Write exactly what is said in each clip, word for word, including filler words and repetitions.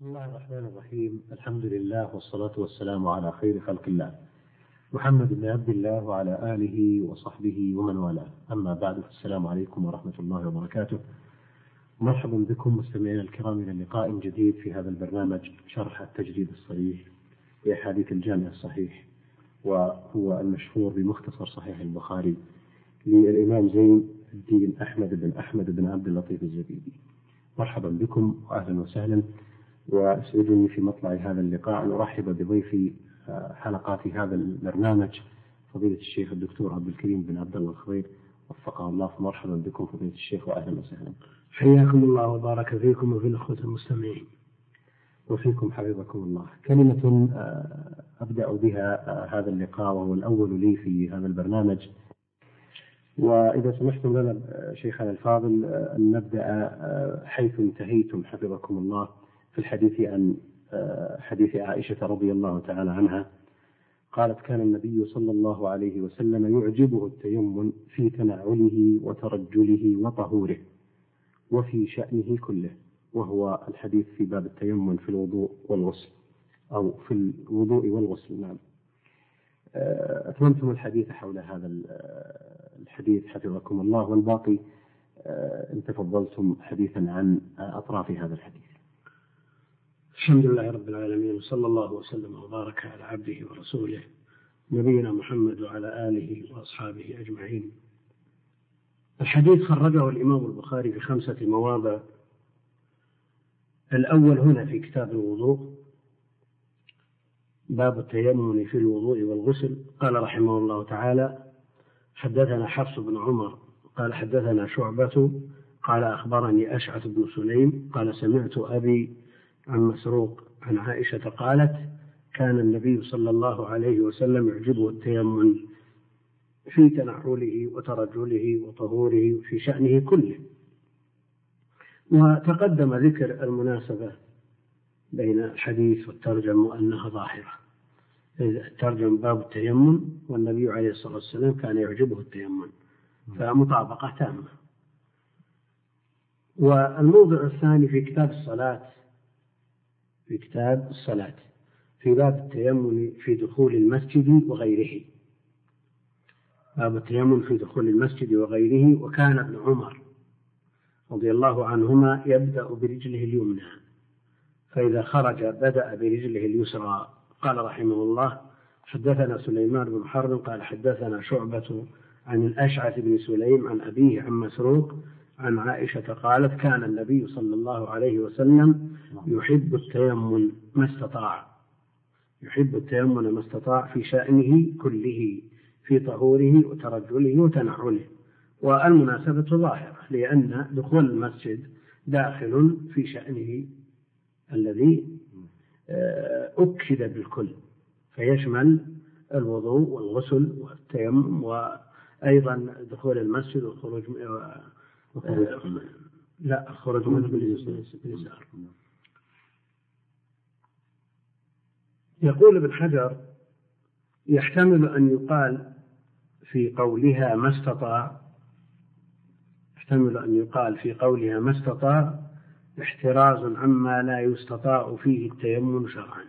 بسم الله الرحمن الرحيم. الحمد لله والصلاة والسلام على خير خلق الله محمد بن عبد الله وعلى آله وصحبه ومن والاه. أما بعد، السلام عليكم ورحمة الله وبركاته. مرحبا بكم مستمعينا الكرام إلى لقاء جديد في هذا البرنامج شرح التجريد الصريح لأحاديث الجامع الصحيح، وهو المشهور بمختصر صحيح البخاري للإمام زين الدين أحمد بن أحمد بن عبد اللطيف الزبيدي. مرحبا بكم وأهلا وسهلا، وأسعدني في مطلع هذا اللقاء أن أرحب بضيف حلقات هذا البرنامج فضيلة الشيخ الدكتور عبد الكريم بن عبد الله الخضير وفقه الله. مرحبا بكم فضيلة الشيخ وأهلا وسهلا. حياكم الله وبارك فيكم وفي الأخوة المستمعين. وفيكم حفظكم الله. كلمة أبدأ بها هذا اللقاء وهو الأول لي في هذا البرنامج، وإذا سمحتم لنا شيخنا الفاضل أن نبدأ حيث انتهيتم حفظكم الله في الحديث عن حديث عائشة رضي الله تعالى عنها. قالت: كان النبي صلى الله عليه وسلم يعجبه التيمم في تنعله وترجله وطهوره وفي شأنه كله، وهو الحديث في باب التيمم في الوضوء والغسل أو في الوضوء والغسل. نعم. أتممتم الحديث حول هذا الحديث حفظكم الله، والباقي إن تفضلتم حديثا عن أطراف هذا الحديث. الحمد لله رب العالمين، وصلى الله وسلم وبارك على عبده ورسوله نبينا محمد وعلى آله وأصحابه أجمعين. الحديث خرجه الإمام البخاري في خمسة مواضع. الأول هنا في كتاب الوضوء، باب التيمم في الوضوء والغسل. قال رحمه الله تعالى: حدثنا حفص بن عمر قال حدثنا شعبة قال أخبرني أشعث بن سليم قال سمعت أبي عن مسروق عن عائشة قالت: كان النبي صلى الله عليه وسلم يعجبه التيمم في تنعله وترجله وطهوره في شأنه كله. وتقدم ذكر المناسبة بين الحديث والترجم وأنها ظاهرة. الترجم باب التيمم، والنبي عليه الصلاة والسلام كان يعجبه التيمم، فمطابقة تامة. والموضع الثاني في كتاب الصلاة، في كتاب الصلاة في باب التيمم في دخول المسجد وغيره. باب التيمم في دخول المسجد وغيره. وكان ابن عمر رضي الله عنهما يبدأ برجله اليمنى، فإذا خرج بدأ برجله اليسرى. قال رحمه الله: حدثنا سليمان بن حرب قال حدثنا شعبة عن الأشعث بن سليم عن أبيه عن مسروق عن عائشة قالت: كان النبي صلى الله عليه وسلم يحب التيمم ما استطاع يحب التيمم ما استطاع في شأنه كله في طهوره وترجله وتنعله. والمناسبة ظاهرة، لأن دخول المسجد داخل في شأنه الذي أكد بالكل، فيشمل الوضوء والغسل والتيمم، وأيضا دخول المسجد والخروج لا الخروج منه بالإزار. يقول ابن حجر: يحتمل أن يقال في قولها ما استطاع يحتمل أن يقال في قولها ما استطاع احتراز عما لا يستطاع فيه التيمم شرعا.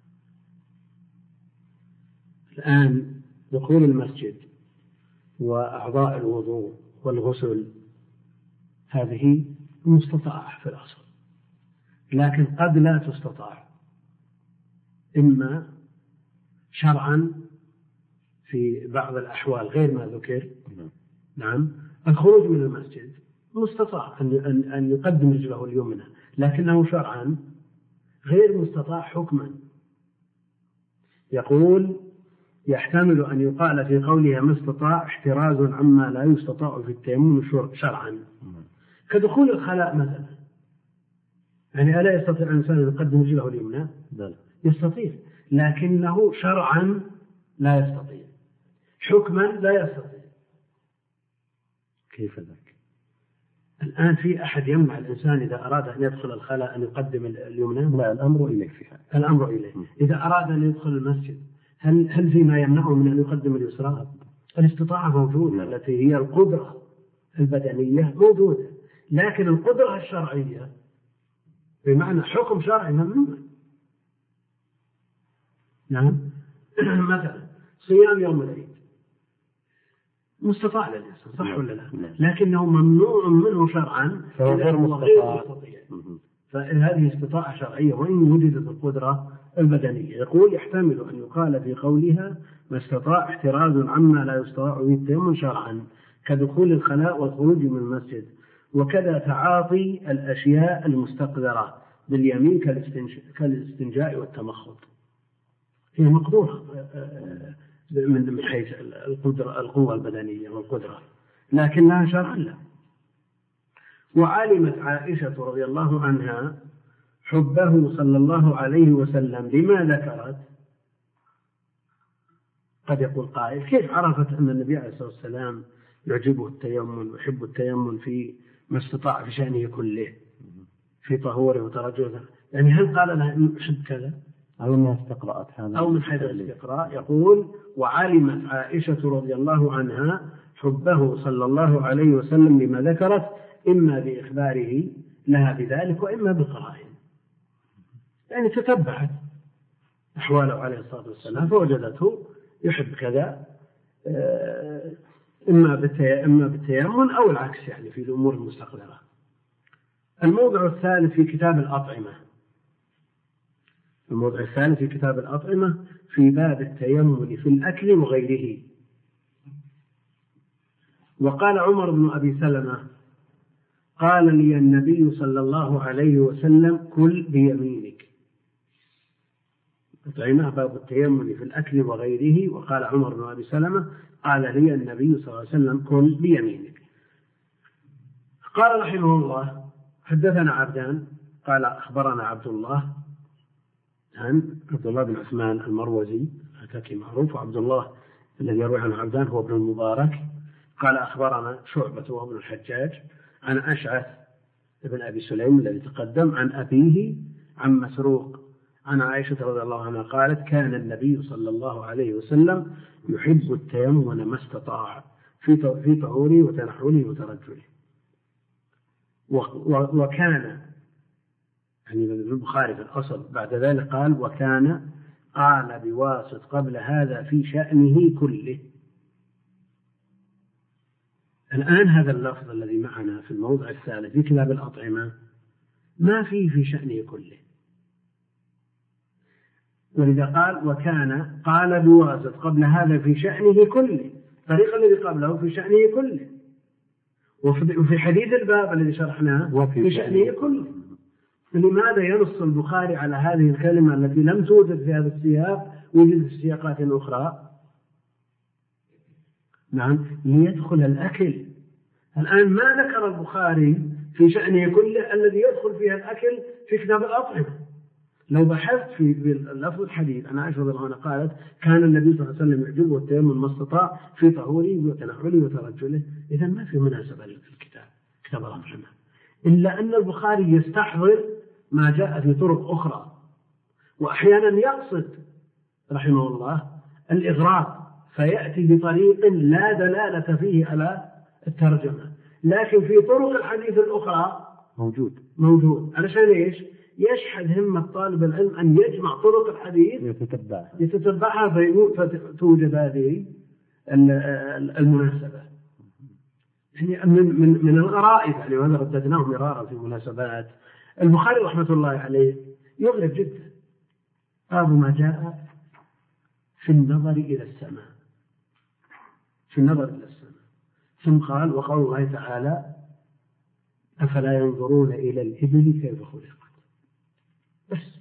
الآن دخول المسجد وأعضاء الوضوء والغسل هذه مستطاعة في الأصل، لكن قد لا تستطاع، إما شرعا في بعض الأحوال غير ما ذكر. نعم. الخروج من المسجد مستطاع أن أن يقدم رجله اليمنى، لكنه شرعا غير مستطاع حكما. يقول: يحتمل أن يقال في قولها ما استطاع احتراز عما لا يستطاع في التيمم شرعا، كدخول الخلاء مثلا. يعني ألا يستطيع الإنسان أن يقدم رجله اليمنى؟ يستطيع، لكنه شرعا لا يستطيع، حكما لا يستطيع. كيف ذلك؟ الآن في أحد يمنع الإنسان إذا أراد أن يدخل الخلاء أن يقدم اليمنى؟ لا، الأمر إليه فيها. الأمر إليه. إذا أراد أن يدخل المسجد هل هل فيما يمنعه من أن يقدم اليسرى؟ الاستطاعة موجودة، التي هي القدرة البدنية موجودة، لكن القدرة الشرعية بمعنى حكم شرعي ممنوع. نعم. مثلا صيام يوم العيد مستطاع للإنسان، صح ولا لا؟ لكنه ممنوع منه شرعا فهو غير مستطاع. فهذه استطاعة شرعية وإن وجدت القدرة البدنية. يقول يحتمل أن يقال في قولها ما استطاع احتراز عما لا يستطاع به التيمم شرعا كدخول الخلاء والخروج من المسجد، وكذا تعاطي الأشياء المستقدرة باليمين كالاستنجاء والتمخط. هي مقدورة من حيث القدرة القوة البدنية والقدرة، لكن لا شرعا لا. وعلمت عائشة رضي الله عنها حبه صلى الله عليه وسلم لما ذكرت. قد يقول قائل كيف عرفت أن النبي عليه الصلاة والسلام يعجبه التيمم ويحب التيمم في ما استطاع في شأنه كله في طهوره وترجله؟ يعني هل قال لها إنه يحب كذا أو من استقرأت هذا أو من حيث الاستقراء؟ يقول وعلمت عائشة رضي الله عنها حبه صلى الله عليه وسلم لما ذكرت إما بإخباره لها بذلك وإما بقرائن، يعني تتبعت أحواله عليه الصلاة والسلام فوجدته يحب كذا إما بالتيمم أو العكس، يعني في الأمور المستقبلة. الموضع الثالث في كتاب الأطعمة الموضع الثالث في كتاب الأطعمة في باب التيمم في الأكل وغيره. وقال عمر بن أبي سلمة قال لي النبي صلى الله عليه وسلم كل بيمينك. أطعمة باب التيمم في الأكل وغيره. وقال عمر بن أبي سلمة قال لي النبي صلى الله عليه وسلم كل بيمينك. قال رحمه الله حدثنا عبدان قال أخبرنا عبد الله عن عبد الله بن عثمان المروزي هكاكي معروف، وعبد الله الذي يروي عنه عبدان هو ابن المبارك. قال أخبرنا شعبة وابن الحجاج عن أشعث بن أبي سليم الذي تقدم عن أبيه عن مسروق عن عائشة رضي الله عنها قالت كان النبي صلى الله عليه وسلم يحب التيمم ما استطاع في في طهوره وتنحله وترجله. وكان يعني البخاري في الأصل بعد ذلك قال وكان قال بواسط قبل هذا في شأنه كله. الآن هذا اللفظ الذي معنا في الموضع الثالث في كتاب الأطعمة ما فيه في شأنه كله، ولذا قال وكان قال بواسط قبل هذا في شأنه كله، الطريق الذي قبله في شأنه كله، وفي حديث الباب الذي شرحناه في شأنه كله. لماذا ينص البخاري على هذه الكلمة التي لم توجد في هذا السياق وجد في سياقات أخرى؟ نعم ليدخل الأكل. الآن ما ذكر البخاري في شأنه كله الذي يدخل فيها الأكل في كتاب الأطعمة. لو بحثت في لفظ الحديث أنا عائشة رضي الله عنها قالت كان النبي صلى الله عليه وسلم يعجبه التيمم ما استطاع في طهوره وتنحله وترجله، إذا ما في مناسبة في الكتاب كتاب الأطعمة، إلا أن البخاري يستحضر ما جاء في طرق أخرى، وأحيانا يقصد رحمه الله الإغراق فيأتي بطريق لا دلالة فيه على الترجمة، لكن في طرق الحديث الأخرى موجود موجود علشان إيش؟ يشحذ همة طالب العلم أن يجمع طرق الحديث يتتبعها يتتبعها فتوجد هذه المناسبة. يعني من من من الغرائب يعني، وهذا رددناه مرارا في مناسبات. البخاري رحمة الله عليه يغرب جدا باب ما جاء في النظر إلى السماء في النظر إلى السماء ثم قال وقول الله تعالى أفلا ينظرون إلى الإبل كيف خلقت. بس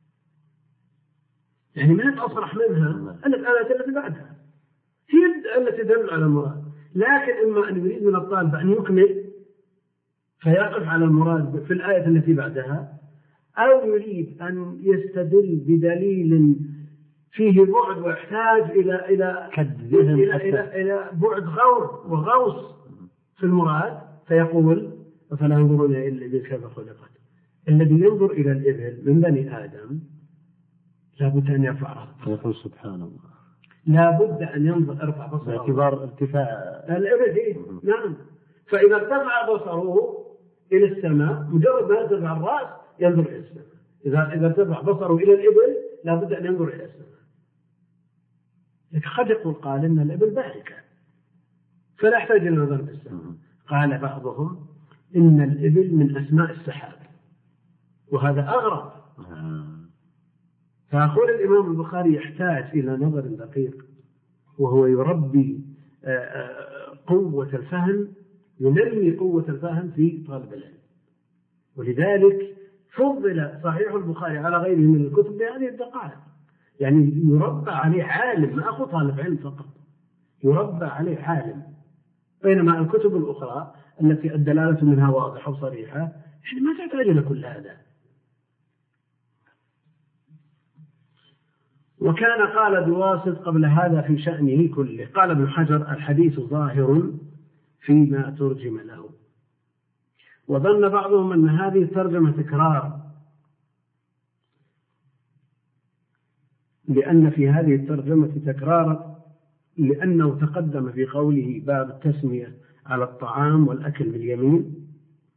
يعني ما يتصرح منها أن الآيات التي بعدها هي التي تدل على المراد، لكن إما أن يريد من الطالب أن يكمل فيقف على المراد في الآية التي بعدها، أو يريد أن يستدل بدليل فيه بعد ويحتاج إلى إلى إلى, إلى إلى بعد غور وغوص في المراد فيقول فلا ينظرون إلى الإبل كيف خلقت. الذي ينظر إلى الإبل من بني آدم لابد أن يرفع رأسه. يقول سبحان الله لابد أن ينظر ارفع بصره باعتبار ارتفاع الإبل. نعم، فإذا ارتفع بصره إلى السماء مجرد ما يرتفع الرأس ينظر إلى السماء. إذا إذا ارتفع بصره إلى الإبل لا بد أن ينظر إلى السماء. لكن قد يقول قال إن الإبل باركة فلا يحتاج إلى النظر في السماء. قال بعضهم إن الإبل من أسماء السحاب، وهذا أغرب. فأقول الإمام البخاري يحتاج إلى نظر دقيق، وهو يربي قوة الفهم، ينمي قوة الفهم في طالب العلم. ولذلك فضل صحيح البخاري على غيره من الكتب بهذه الدقائق، يعني يربى عليه عالم، ما أخو طالب علم فقط، يربى عليه عالم. بينما الكتب الأخرى التي الدلالة منها واضحة وصريحة يعني ما تحتاج إلى كل هذا. وكان قال بواسط قبل هذا في شأنه كله. قال ابن حجر الحديث ظاهر فيما ترجم له. وظن بعضهم أن هذه الترجمة تكرار، لأن في هذه الترجمة تكرار لأنه تقدم في قوله باب التسمية على الطعام والأكل باليمين.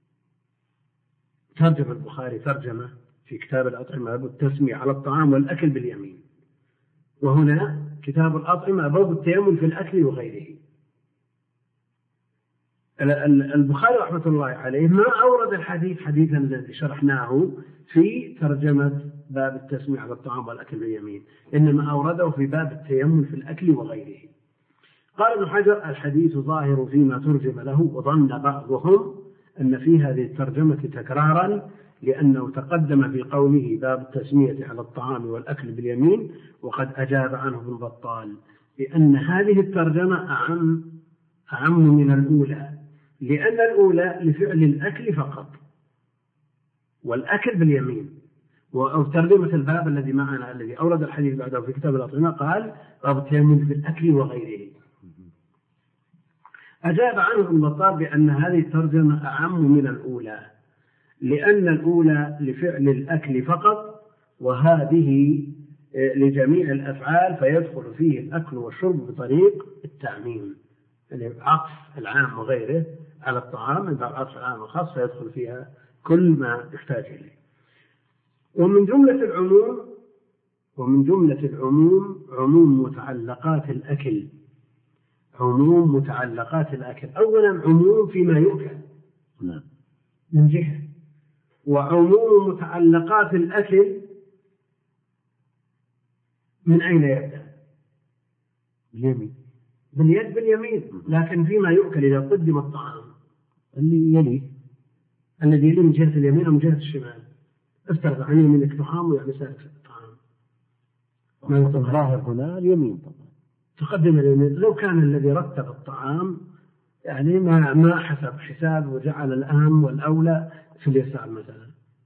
ترجم البخاري ترجمة في كتاب الأطعمة باب التسمية على الطعام والأكل باليمين، وهنا كتاب الأطعمة باب التيمم في الأكل وغيره. البخاري رحمة الله عليه ما أورد الحديث حديثا الذي شرحناه في ترجمة باب التسمية على الطعام والأكل باليمين، إنما أورده في باب التيمم في الأكل وغيره. قال ابن حجر الحديث ظاهر فيما ترجم له. وظن بعضهم أن في هذه الترجمة تكرارا لأنه تقدم في قوله باب التسمية على الطعام والأكل باليمين، وقد أجاب عنه ابن بطال بأن هذه الترجمة أعم أعم من الأولى، لأن الأولى لفعل الأكل فقط والأكل باليمين. وترجمة الباب الذي معنا الذي أورد الحديث بعده في كتاب الأطعمة قال باب التيمم في الأكل وغيره. أجاب عنه ابن بطال بأن هذه الترجمة أعم من الأولى، لأن الأولى لفعل الأكل فقط، وهذه لجميع الأفعال، فيدخل فيه الأكل والشرب بطريق التعميم، يعني عطف العام وغيره على الطعام، من باب عطف العام الخاص فيدخل فيها كل ما يحتاج إليه. ومن جملة العموم ومن جملة العموم عموم متعلقات الأكل. عموم متعلقات الأكل أولا عموم فيما يؤكل من جهة، وعموم متعلقات الأكل من أين يبدأ؟ باليمين. باليد باليمين، لكن فيما يؤكل إذا قدم الطعام اللي يليه الذي يليه من جهة اليمين أو من جهة الشمال، افترض عن يمينك طعام ويعني سالك الطعام، ما الظاهر هنا اليمين طبعا تقدم اليمين. لو كان الذي رتب الطعام يعني ما ما حسب حساب وجعل الأهم والأولى في اليسار مثلا،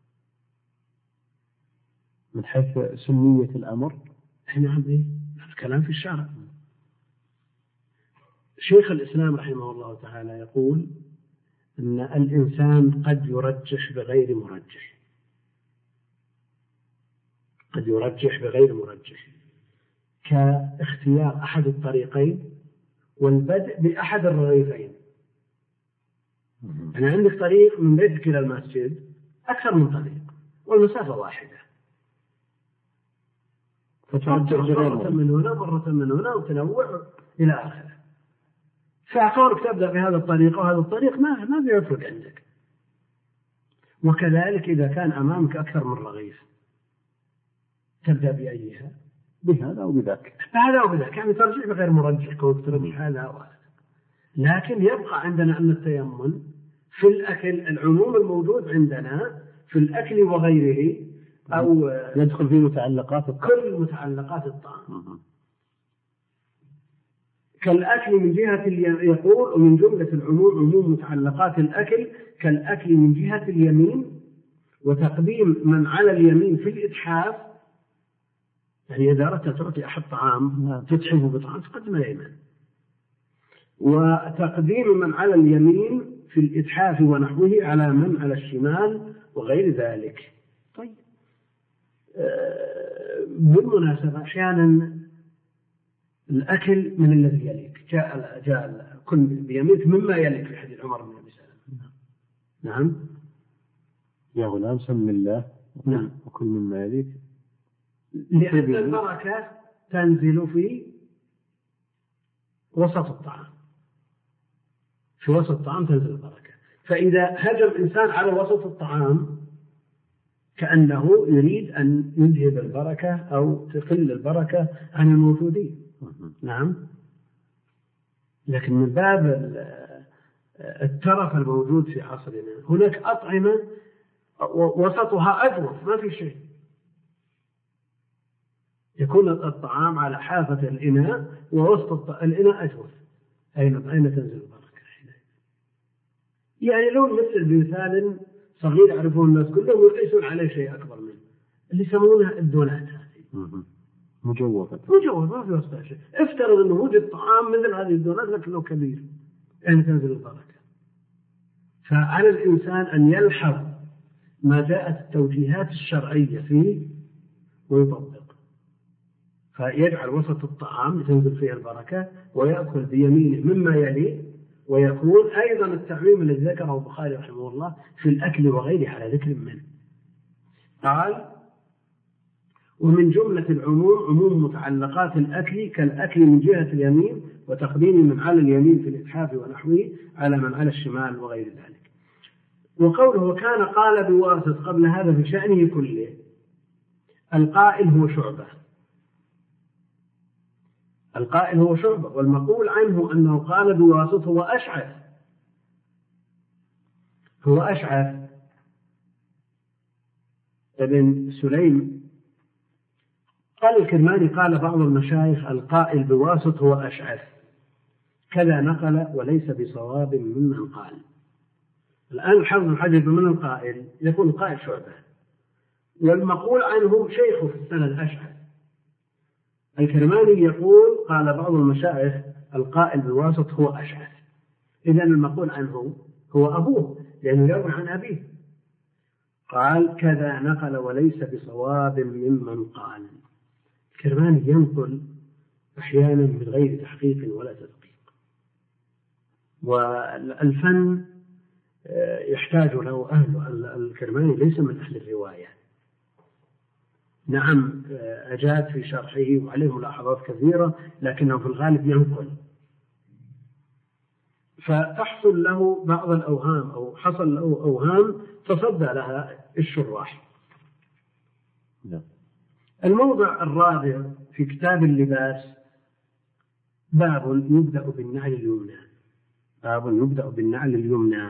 من حيث سنية الأمر احنا عندي الكلام في الشرع. شيخ الإسلام رحمه الله تعالى يقول أن الإنسان قد يرجح بغير مرجح، قد يرجح بغير مرجح، كاختيار أحد الطريقين والبدء بأحد الرغيفين. يعني عندك طريق من بيتك إلى المسجد أكثر من طريق والمسافة واحدة، فترجح مرة من هنا مرة من هنا وتنوع إلى آخره. فكونك تبدأ بهذا الطريق وهذا الطريق ما ما بيفرق عندك. وكذلك إذا كان أمامك أكثر من رغيف تبدأ بأيها؟ بهذا أو بذاك. بهذا أو بذاك، يعني ترجع بغير مرجح كونك ترجح هذا وهذا. لكن يبقى عندنا أن التيمم في الأكل العموم الموجود عندنا في الأكل وغيره أو يدخل في متعلقات كل متعلقات الطعام كالأكل من جهة يقول ومن جملة العموم عموم متعلقات الأكل كالأكل من جهة اليمين، وتقديم من على اليمين في الإتحاف، يعني إذا أردت تعطي أحد طعام تتحفه بطعام تقدم اليمين، وتقديم من على اليمين في الإتحاف ونحوه على من على الشمال وغير ذلك. طيب بالمناسبة أحيانا الأكل من الذي يليك جاء جاء كن بيمينك مما يليك في حديث عمر بن أبي سلمة. نعم يا غلام سم الله نعم وكل مما يليك، لأن البركة تنزل في وسط الطعام، في وسط الطعام تنزل البركة. فإذا هجم إنسان على وسط الطعام كأنه يريد أن يذهب البركة أو تقل البركة عن الموجودين. نعم. لكن من باب الترف الموجود في عصرنا هناك أطعمة وسطها أجوف ما في شيء، يكون الطعام على حافة الإناء ووسط الإناء أجوف، أين أين تنزل البركة؟ يعني لو نمثل بمثال صغير يعرفون الناس كلهم ويقيسون عليه شيء أكبر منه، اللي يسمونها الدونات هذه مجوفة مجوفة ما في وسطها شيء. افترض أنه وجد طعام مثل هذه الدونات لكنه كبير، أين تنزل البركة؟ فعلى الإنسان أن يلحظ ما جاءت التوجيهات الشرعية فيه ويطبق، فيجعل وسط الطعام تنزل فيه البركة ويأكل بيمينه مما يليه، ويكون أيضا التعميم الذي ذكره البخاري رحمه الله في الأكل وغيره على ذكر منه. قال: ومن جملة العموم عموم متعلقات الأكل كالأكل من جهة اليمين وتقديم من على اليمين في الإتحاف ونحوه على من على الشمال وغير ذلك. وقوله وكان قال بواسط قبل هذا في شأنه كله، القائل هو شعبة، القائل هو شعبة، والمقول عنه أنه قال بواسط هو أشعث، هو أشعث ابن سليم. قال الكرماني قال بعض المشايخ القائل بواسط هو أشعث، كذا نقل وليس بصواب ممن قال. الآن الحافظ بن حجر من القائل يكون القائل شعبة، والمقول عنه شيخه في السند أشعث. الكرماني يقول قال بعض المشايخ القائل بالواسط هو أشعث، إذن المقول عنه هو أبوه لأنه يروي عن أبيه. قال كذا نقل وليس بصواب ممن قال. الكرماني ينقل أحيانا من غير تحقيق ولا تدقيق، والفن يحتاج له أهل. الكرماني ليس من أهل الرواية، نعم أجاد في شرحه وعليه ملاحظات كثيرة، لكنه في الغالب ينقل، فتحصل له بعض الأوهام أو حصل له أوهام تصدى لها الشراح. الموضع الرابع في كتاب اللباس باب يبدأ بالنعل اليمنى، باب يبدأ بالنعل اليمنى.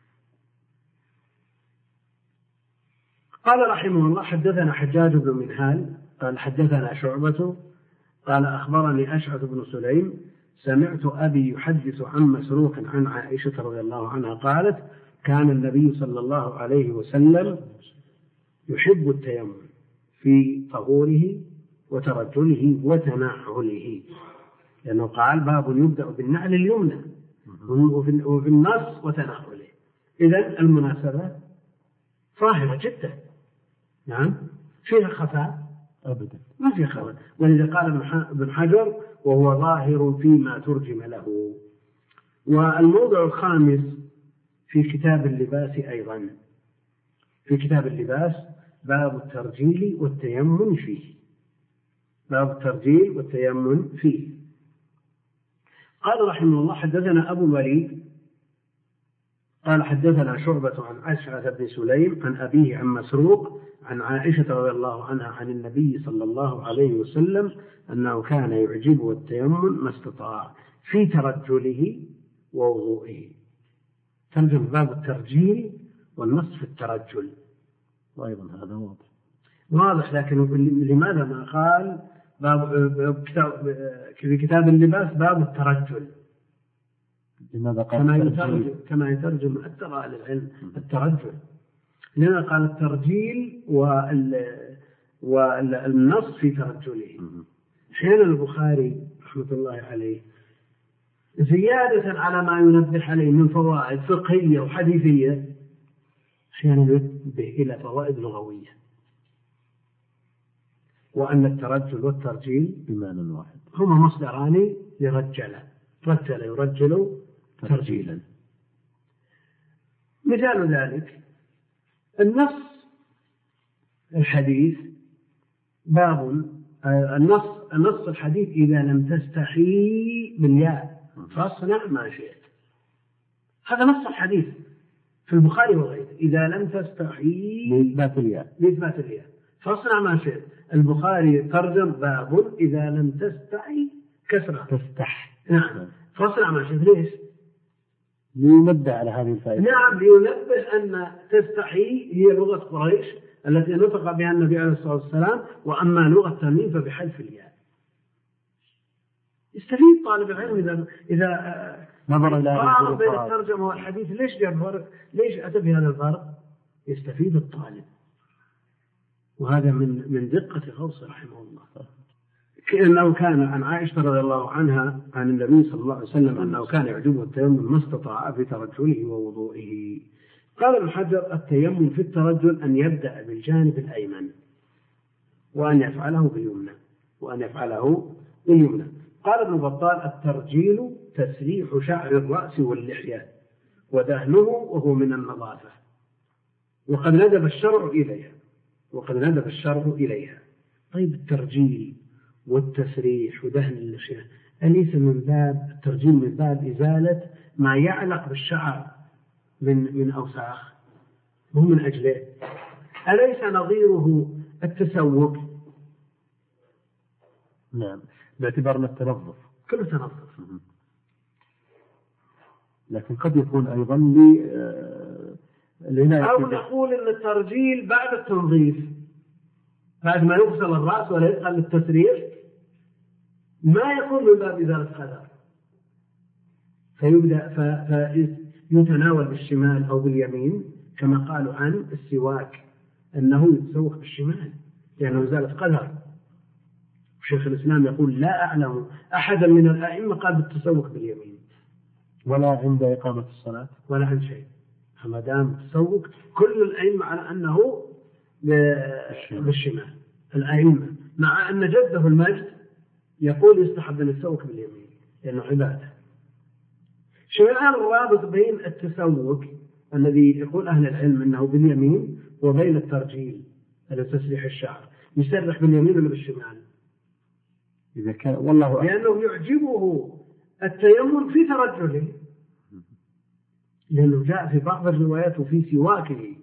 قال رحمه الله حدثنا حجاج بن منهال قال حدثنا شعبة قال أخبرني أشعث بن سليم سمعت أبي يحدث عن مسروق عن عائشة رضي الله عنها قالت كان النبي صلى الله عليه وسلم يحب التيمم في طهوره وترجله وتنعله، لأنه قال باب يبدأ بالنعل اليمنى وفي النص وتنعله، إذن المناسبة ظاهرة جدا. نعم فيها خفاء أبدا ما فيها خفاء، ولذا قال ابن حجر وهو ظاهر فيما ترجم له. والموضع الخامس في كتاب اللباس أيضا، في كتاب اللباس باب الترجيل والتيمم فيه، باب الترجيل والتيمم فيه. قال رحمه الله حدثنا أبو الوليد قال حدثنا شعبة عن أشعث بن سليم عن أبيه عن مسروق عن عائشة رضي الله عنها عن النبي صلى الله عليه وسلم أنه كان يعجبه التيمم ما استطاع في ترجله ووضوئه. ترجم باب الترجيل والنص في الترجل، وأيضا هذا واضح واضح، لكن لماذا ما قال باب في كتاب اللباس باب الترجل؟ لماذا قال كما يترجم كما يترجم أكثر أهل العلم الترجل، لأنه قال الترجيل والنص في ترجله. حين البخاري رحمة الله عليه زيادة على ما ينبه عليه من فوائد فقهية وحديثية أحيانا ينبه إلى فوائد لغوية، وأن الترجل والترجيل بمعنى واحد هما مصدران لرجل، رجل يرجل ترجيلا. مثال ذلك النص الحديث باب النص النص الحديث إذا لم تستحي بالياء فاصنع ما شئت. هذا نص الحديث في البخاري وغيره. إذا لم تستحي بإثبات الياء بإثبات الياء فاصنع ما شئت. البخاري ترجم باب إذا لم تستحي كسرة تستح. نعم فاصنع ما شئت. ليش؟ لينبه على هذه الفائدة. نعم لينبه أن تستحي هي لغة قريش التي نطق بها النبي عليه الصلاة والسلام، وأما لغة التميم فبحذف الياء. يستفيد طالب العلم إذا إذا نظر إلى قارن بين الترجمة والحديث. ليش جاب فرق؟ ليش أتى بهذا الفرق؟ يستفيد الطالب، وهذا من من دقة غوث رحمه الله. كأنه كان عن عائشة رضي الله عنها عن النبي صلى الله عليه وسلم أنه كان يعجبه التيمم ما استطاع في ترجله ووضوئه. قال ابن حجر التيمم في الترجل أن يبدأ بالجانب الأيمن وأن يفعله باليمنى وأن يفعله باليمنى. قال ابن بطال الترجيل تسريح شعر الرأس واللحية ودهنه وهو من النظافة، وقد ندب الشرع إليها وقد ندب الشرع إليها. طيب الترجيل والتسريح ودهن اللحية أليس من باب الترجيل من باب إزالة ما يعلق بالشعر من من أوساخ؟ هو من أجله. أليس نظيره التسوق؟ نعم باعتبار أنه التنظف كله تنظف. لكن قد يكون أيضا ل أو نقول أن الترجيل بعد التنظيف بعد ما يغسل الرأس ولا يدخل للتسريح ما يكون من باب إزالة القدر، فيبدأ فيتناول بالشمال أو باليمين كما قالوا عن السواك أنه يتسوق بالشمال لأنه إزالة قدر. شيخ الإسلام يقول لا أعلم أحدا من الأئمة قال بالتسوق باليمين ولا عند إقامة الصلاة ولا عند شيء. فما دام التسوق كل الأئمة على أنه بالشمال الأئمة، مع أن جده المجد يقول يستحب أن يتسوق باليمين لأنه عبادة. شو الآن الرابط بين التسوق الذي يقول أهل العلم أنه باليمين وبين الترجيل هذا تسريح الشعر؟ يسرح باليمين ولا بالشمال؟ إذا كان والله لأنه يعجبه التيمم في ترجله لأنه جاء في بعض الروايات وفي سواكه.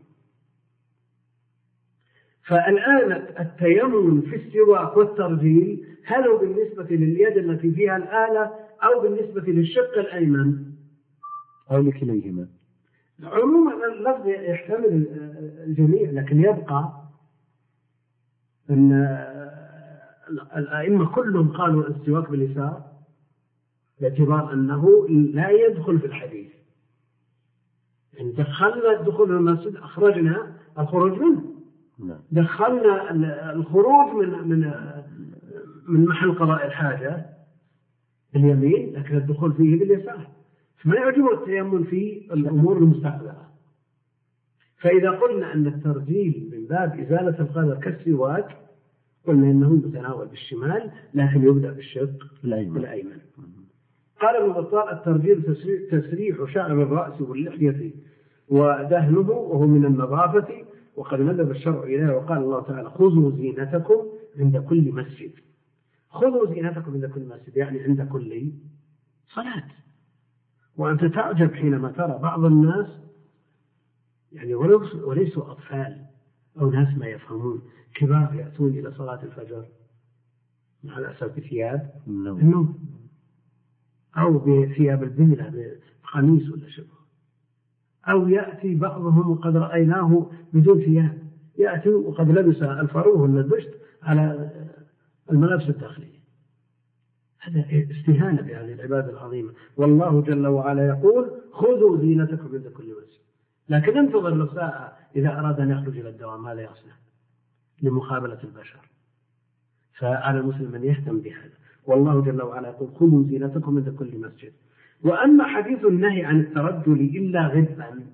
فالآن التيمم في السواك والترجيل هل هو بالنسبة لليد التي فيها الآلة أو بالنسبة للشق الأيمن أو لكليهما؟ عموما اللفظ يحتمل الجميع، لكن يبقى أن الأئمة كلهم قالوا السواك باليسار باعتبار أنه لا يدخل في الحديث. يعني دخلنا الدخول في المسجد أخرجنا الخروج منه، دخلنا الخروج من من من محل قضاء الحاجة باليمين لكن الدخول فيه باليسار. فما يعجبه التيمم في الأمور المستقبلة. فإذا قلنا أن الترجيل من باب إزالة القدر كالسواك قلنا إنه يتناول بالشمال لكن يبدأ بالشق الأيمن. قال ابن بطال الترجيل تسريح شعر الرأس واللحية ودهنه وهو من النظافة وقد ندب الشرع إليه. وقال الله تعالى خذوا زينتكم عند كل مسجد. خذوا زينتكم عند كل مسجد يعني عند كل صلاة. وأنت تعجب حينما ترى بعض الناس يعني وليسوا أطفال أو ناس ما يفهمون كبار يأتون إلى صلاة الفجر مع الأسف بثياب النوم أو بثياب البنية بقميص ولا شبه، أو يأتي بعضهم وقد رأيناه بدون ثياب يأتي وقد لبس الفروه والبشت على الملابس الداخلية. هذا استهانة بهذه العبادة العظيمة. والله جل وعلا يقول خذوا زينتكم عند كل مسجد، لكن انتظر له ساعة إذا أراد أن يخرج إلى الدوام ماذا يصنع لمقابلة البشر؟ فعلى المسلم أن يهتم بهذا. والله جل وعلا يقول خذوا زينتكم عند كل مسجد. وأما حديث النهي عن الترجل إلا غبا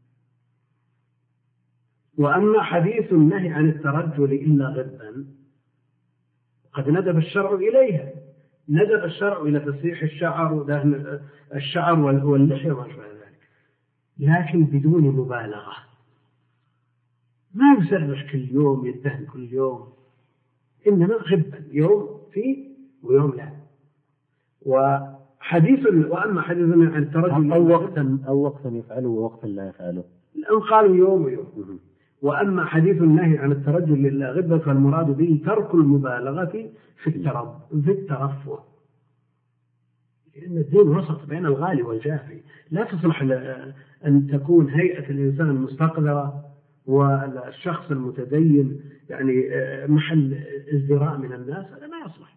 وأما حديث النهي عن الترجل إلا غبا قد ندب الشرع إليها. ندب الشرع إلى تسريح الشعر ودهن الشعر واللحية وما شابه ذلك، لكن بدون مبالغة. ما يسرح كل يوم يدهن كل يوم، إنما غبا يوم فيه ويوم لا. وحديث وأما حديث عن الترجل أو وقتا أو وقتا يفعله ووقتا لا يفعله، الآن قالوا يوم ويوم. وأما حديث النهي عن الترجل لله غبا فالمراد به ترك المبالغة في الترف في الترفه، لأن الدين وسط بين الغالي والجافي. لا تصلح أن تكون هيئة الإنسان المستقذرة والشخص المتدين يعني محل ازدراء من الناس، هذا ما يصلح.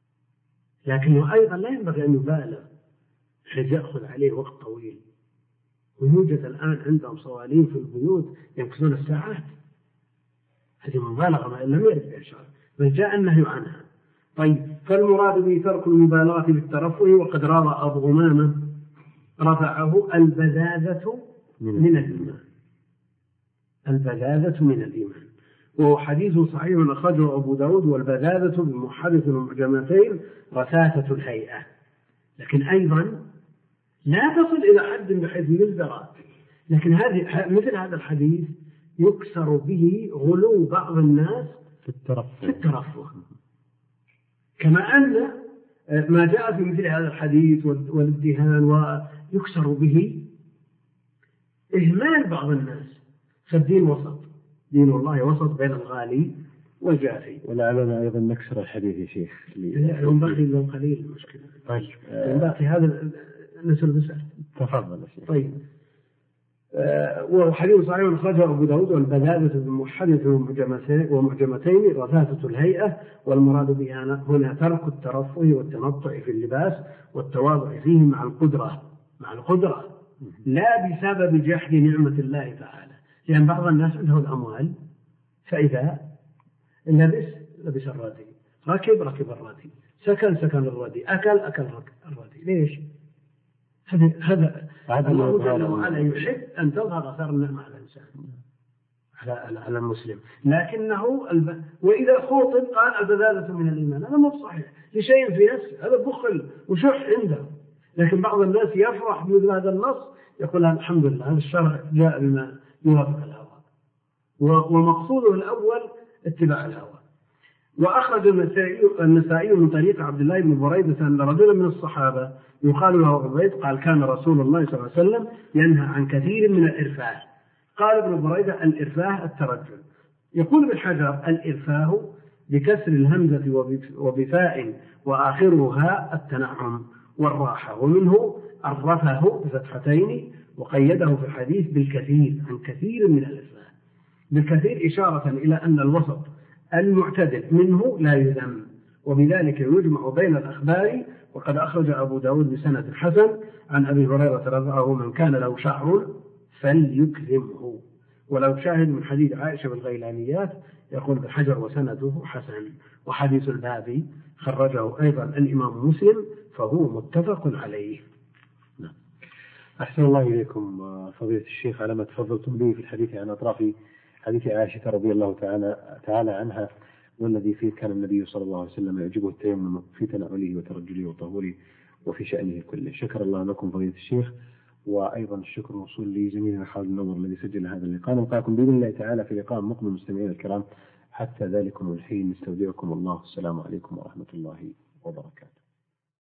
لكنه أيضا لا ينبغي أن يبالغ حيث يأخذ عليه وقت طويل. ويوجد الآن عندهم صوالين في البيوت يمكثون الساعات، هذه مبالغة ما لم يرد بها الشرع، بل جاء النهي عنها. طيب، فالمراد به ترك المبالغة بالترفه. وقد روى أبو غمامة رفعه البذاذة من الإيمان، البذاذة من الإيمان، وهو حديث صحيح أخرجه أبو داود. والبذاذة بمحدث المعجمتين رثاثة الهيئة، لكن أيضا لا تصل إلى حد بحيث يزدرى. لكن هذه مثل هذا الحديث يكسر به غلو بعض الناس في الترفه, في الترفه. كما أن ما جاء في مثل هذا الحديث والادهان ويكسر به إهمال بعض الناس. فالدين وسط، دين الله وسط بين الغالي والجافي. ولعلنا أيضا نكسر الحديث يا شيخ. لا، باقي لهم قليل المشكلة. طيب، باقي هذا نسأل بسأل. تفضل يا شيخ. طيب، آه وحديث صحيح أخرجه أبو داود. والبذاذة بمحدث ومعجمتين رثاثة الهيئة، والمراد بها هنا ترك الترفه والتنطع في اللباس والتواضع فيه مع القدرة مع القدرة لا بسبب جحد نعمة الله تعالى. لأن بعض الناس عنده الأموال، فإذا لبس لبس الردي، ركب ركب الردي، سكن سكن الردي، أكل أكل الردي. ليش؟ هذا هذا الله جل وعلا يحب أن تظهر أثر النعمة على الإنسان، على على المسلم. لكنه الب... وإذا خوطب قال البذاذة من الإيمان، هذا مو صحيح لشيء في نفسه، هذا بخل وشح عنده. لكن بعض الناس يفرح بمثل هذا النص، يقول الحمد لله هذا الشرع جاء بما يوافق الهوى، ومقصوده الأول اتباع الهوى. وأخرج النسائي من طريق عبد الله بن بريدة أن رجلا من الصحابة يقال له عبيد قال كان رسول الله صلى الله عليه وسلم ينهى عن كثير من الإرفاه. قال ابن بريدة الإرفاه الترجل. يقول ابن حجر الإرفاه بكسر الهمزة وبفاء وآخرها التنعم والراحة، ومنه الرفه بفتحتين، وقيده في الحديث بالكثير عن كثير من الإرفاه. بالكثير إشارة إلى أن الوسط المعتدل منه لا يذم، وبذلك يجمع بين الأخبار. وقد أخرج أبو داود بسند حسن عن أبي هريرة رضعه من كان له شعر فليكرمه. ولو شاهد من حديث عائشة بالغيلانيات يقول بالحجر وسنده حسن. وحديث الباب خرجه أيضا الإمام مسلم فهو متفق عليه. نعم. أحسن الله إليكم فضيلة الشيخ على ما تفضلتم به في الحديث عن أطراف حديث عائشة رضي الله تعالى تعالى عنها، والذي فيه كان النبي صلى الله عليه وسلم يعجبه التيمم في تناوله وترجله وطهوره وفي شأنه كله. شكر الله لكم فضيلة الشيخ، وأيضا الشكر موصول لزميلنا خالد النظر الذي سجل هذا اللقاء. نلقاكم بإذن الله تعالى في لقاء مقبل مستمعينا الكرام. حتى ذلكم الحين نستودعكم الله. السلام عليكم ورحمة الله وبركاته.